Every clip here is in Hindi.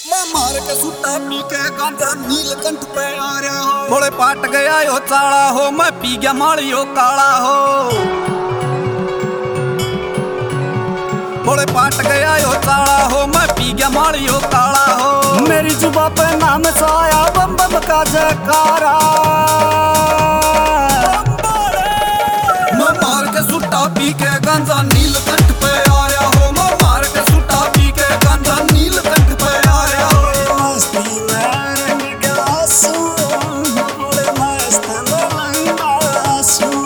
मैं मार के सुट्टा पी के गांजा नीलकंठ पे आ रहा हो। बोले पाट गया यो चाला हो, मैं पी गया मालियो काला हो। बोले पाट गया यो चाला हो, मैं पी गया मालियो काला हो। मेरी जुबा पे नाम साया बम बम का जयकारा। मैं मार के सुट्टा पी के गांजा नीलकंठ पे आ रहा हो। मैं मार के सुट्टा पी के गांजा नीलकंठ पे आ रहा हो। मस्ती में रंग गया सूं, बड़े मस्त लंगा सूं।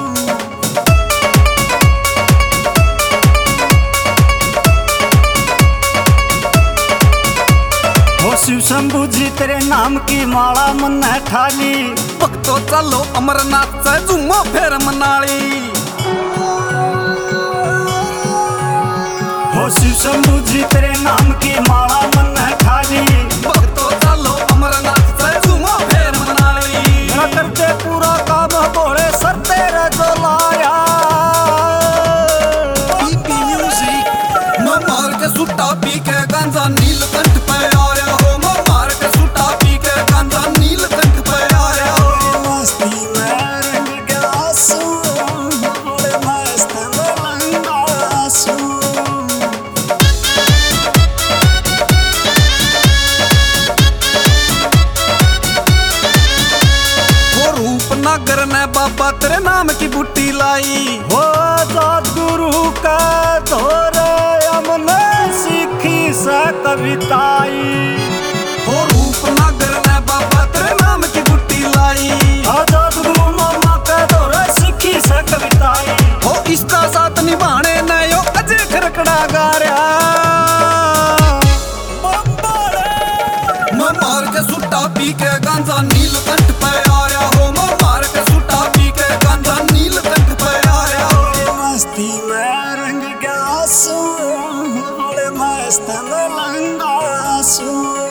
हो शिव शंभू जी तेरे नाम की माला मन ठाली। भक्तो चलो अमरनाथ से झूमो फिर मनाली। हो शिव शंभू जी तेरे नाम की माला मन ठाली। भक्तो चलो अमरनाथ से झूमो फिर मनाली। मेरा करते पूरा काम बोले सर तेरे जो लाया। PP music. मैं मार के सुट्टा पी के गांजा नीलकंठ पे आ रहा हो। मैं मार के सुट्टा पी के गांजा नीलकंठ पे आ रहा हो। मस्ती में रंग गया सूं, बड़े मस्त लंगा सूं। रूपनगर ने बाबा तेरे नाम की बूटी लाई। हो सतगुरु का धोरे हमने सीखी से कविताई। हो रूपनगर ने बाबा तेरे नाम की बूटी लाई। सतगुरु मामा का धोरे सीखी से कविताई। हो इसका साथ निभाने न यो अजय खरकड़ा गा रहा। मैं मार के सुट्टा पी के गांजा नीलकंठ पे आ रहा हो। मैं मार के सुट्टा पी के गांजा नीलकंठ पे आ रहा हो। मस्ती में रंग गया सूं, बड़े मस्त लंगा सूं।